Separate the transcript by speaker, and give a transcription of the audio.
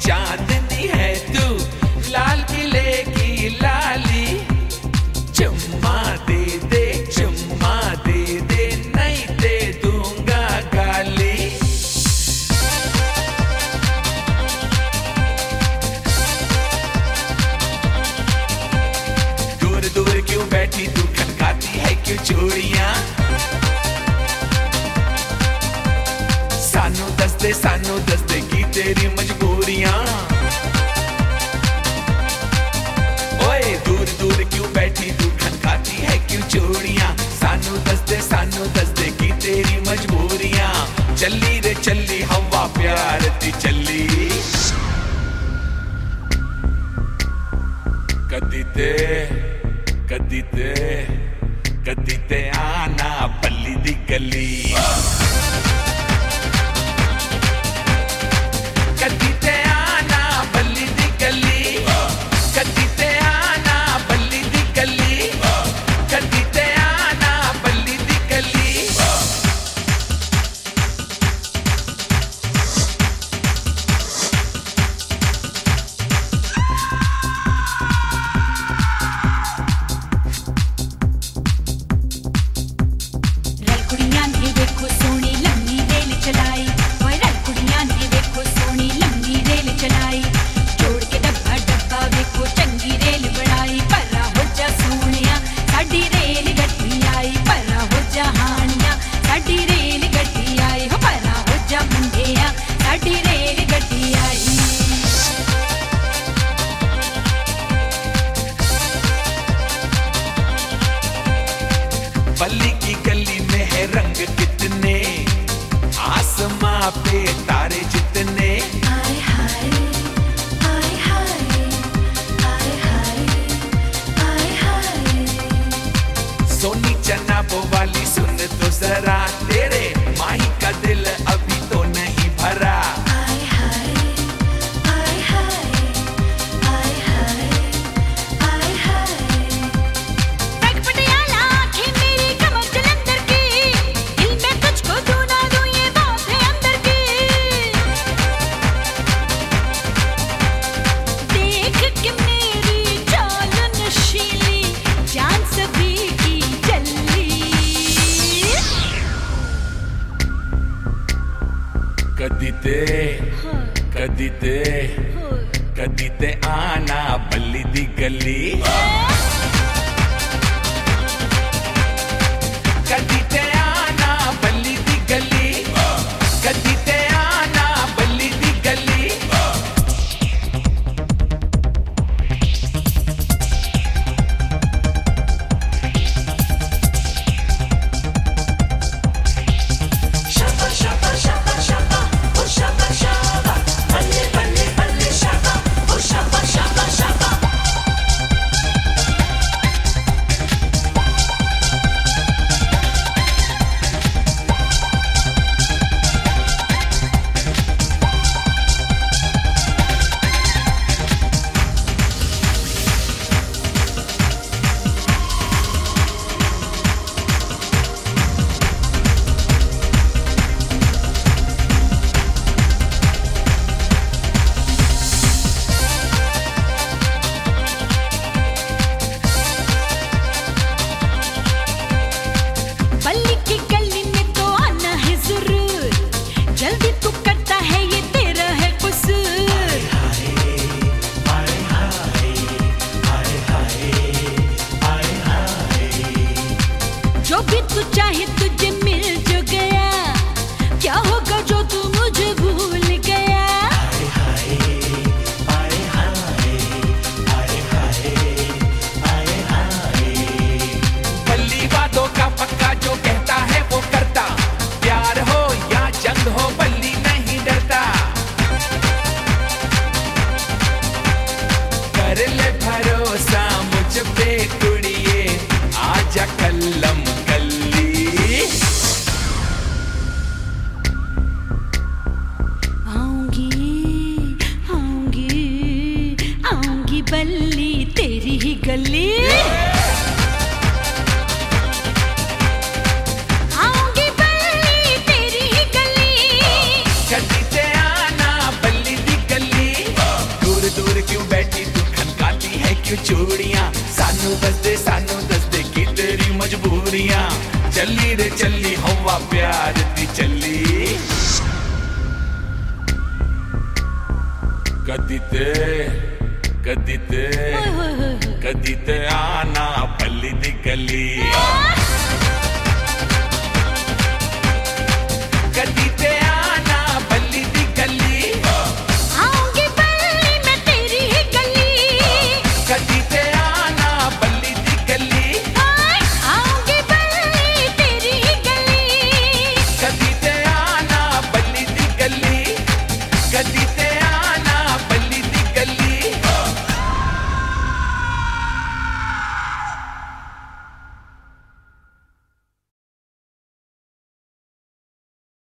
Speaker 1: चांदनी है तू, लाल किले की लाली। चुम्मा दे दे, चुम्मा दे दे, नहीं दे दूंगा गाली। दूर दूर क्यों बैठी तू, खनकाती है क्यों चूड़ियां? सानू दस दे की तेरी मजबूरियां। ओए दूर दूर क्यों बैठी तू, खनकाती है क्यों चूड़ियां? सानू दस दे की तेरी मजबूरियां। चली रे चली हवा प्यार दी चली। कदी ते आना बल्ली दी गली। कदी ते आना बल्ली दी गली, कदी ते आना बल्ली दी गली, कदी ते आना बल्ली दी गली।
Speaker 2: रल कुड़ियां ने देखो सोनी लम्मी रेल चलाई, ओए रल कुड़ियां ने देखो सोनी लम्मी रेल चलाई। जोड़ के डब्बा डब्बा देखो चंगी रेल बनाई। परा हो जा सोनिया साडी रेल गड्डी आई, परा हो जा हानिया साडी रेल गड्डी आई। हो परा हो जा मुंडिया साडी रेल गड्डी आई।
Speaker 1: बल्ली की गली में है रंग कितने, आसमां पे तारे जितने।
Speaker 2: आय हाय आय हाय आय हाय आय हाय।
Speaker 1: सोनी चना वो वाली सुन तो जरा, तेरे माही का दिल अभी तो नहीं भरा।
Speaker 2: आय हाय आय हाय आय हाय आय हाय। बैग पटियाला आँखें मेरी कमर जलंधर की, दिल में तुझको दूं ना दूं ये बात है अंदर की। देख के मेरी चाल नशीली, जान सभी की जल्ली।
Speaker 1: कदी ते आना बल्ली दी गली। कदी ते आना बल्ली दी गली, कदी ते आना बल्ली दी गली।
Speaker 2: Shabba shabba shabba shabba, oh shabba shabba, balle balle balle shabba, oh shabba shabba shabba. बल्ली की गली में तो आना है जरूर, जल्दी तू करता है ये तेरा है कसूर। जो भी तू चाहे तुझे मिल जो गया, क्या होगा जो तू मुझे भूल गया।
Speaker 1: बल्ली वादों का पक्का जो कहता है वो करता, प्यार हो या जंग हो बल्ली नहीं डरता। कर ले भरोसा मुझ पे कुड़िए, आजा कल्लम कल्ली।
Speaker 2: आऊंगी आऊंगी आऊंगी बल्ली तेरी ही गली। आऊंगी बल्ली तेरी ही गली।
Speaker 1: कदी ते आना बल्ली दी गली, चली रे चली हवा प्यार दी चली कदी ते आना पल्ली दी गली